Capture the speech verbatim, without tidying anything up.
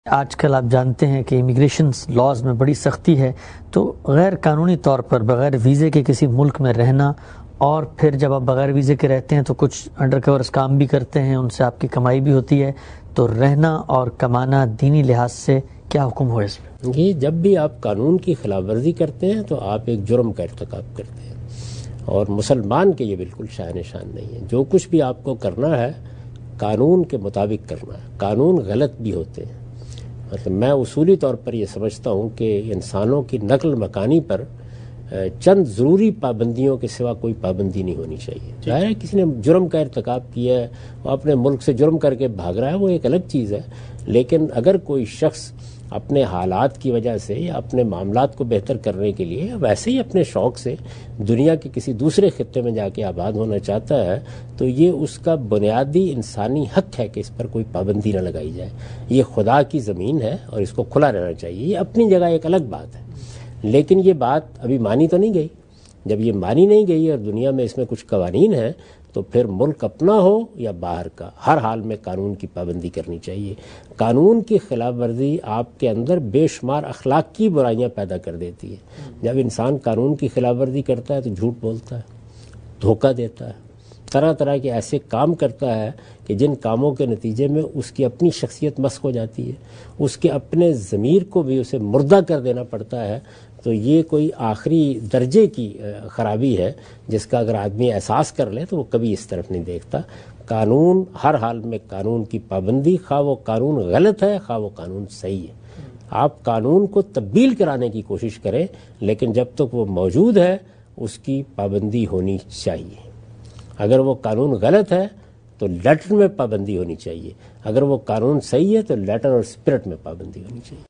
آج کل آپ جانتے ہیں کہ امیگریشن لاز میں بڑی سختی ہے، تو غیر قانونی طور پر بغیر ویزے کے کسی ملک میں رہنا، اور پھر جب آپ بغیر ویزے کے رہتے ہیں تو کچھ انڈر کورس کام بھی کرتے ہیں، ان سے آپ کی کمائی بھی ہوتی ہے، تو رہنا اور کمانا دینی لحاظ سے کیا حکم ہو اس میں؟ یہ جب بھی آپ قانون کی خلاف ورزی کرتے ہیں تو آپ ایک جرم کا ارتکاب کرتے ہیں، اور مسلمان کے یہ بالکل شان شان نہیں ہے۔ جو کچھ بھی آپ کو کرنا ہے قانون کے مطابق کرنا ہے۔ قانون غلط بھی ہوتے ہیں، مطلب میں اصولی طور پر یہ سمجھتا ہوں کہ انسانوں کی نقل مکانی پر چند ضروری پابندیوں کے سوا کوئی پابندی نہیں ہونی چاہیے۔ ظاہر ہے کسی نے جرم کا ارتکاب کیا ہے، وہ اپنے ملک سے جرم کر کے بھاگ رہا ہے، وہ ایک الگ چیز ہے، لیکن اگر کوئی شخص اپنے حالات کی وجہ سے یا اپنے معاملات کو بہتر کرنے کے لیے یا ویسے ہی اپنے شوق سے دنیا کے کسی دوسرے خطے میں جا کے آباد ہونا چاہتا ہے، تو یہ اس کا بنیادی انسانی حق ہے کہ اس پر کوئی پابندی نہ لگائی جائے۔ یہ خدا کی زمین ہے اور اس کو کھلا رہنا چاہیے، یہ اپنی جگہ ایک الگ بات ہے، لیکن یہ بات ابھی مانی تو نہیں گئی۔ جب یہ مانی نہیں گئی اور دنیا میں اس میں کچھ قوانین ہیں، تو پھر ملک اپنا ہو یا باہر کا، ہر حال میں قانون کی پابندی کرنی چاہیے۔ قانون کی خلاف ورزی آپ کے اندر بے شمار اخلاقی برائیاں پیدا کر دیتی ہے۔ جب انسان قانون کی خلاف ورزی کرتا ہے تو جھوٹ بولتا ہے، دھوکہ دیتا ہے، طرح طرح کے ایسے کام کرتا ہے کہ جن کاموں کے نتیجے میں اس کی اپنی شخصیت مسخ ہو جاتی ہے، اس کے اپنے ضمیر کو بھی اسے مردہ کر دینا پڑتا ہے۔ تو یہ کوئی آخری درجے کی خرابی ہے جس کا اگر آدمی احساس کر لے تو وہ کبھی اس طرف نہیں دیکھتا۔ قانون ہر حال میں قانون کی پابندی، خواہ وہ قانون غلط ہے خواہ وہ قانون صحیح ہے، آپ قانون کو تبدیل کرانے کی کوشش کریں، لیکن جب تک وہ موجود ہے اس کی پابندی ہونی چاہیے۔ اگر وہ قانون غلط ہے تو لیٹر میں پابندی ہونی چاہیے، اگر وہ قانون صحیح ہے تو لیٹر اور اسپرٹ میں پابندی ہونی چاہیے۔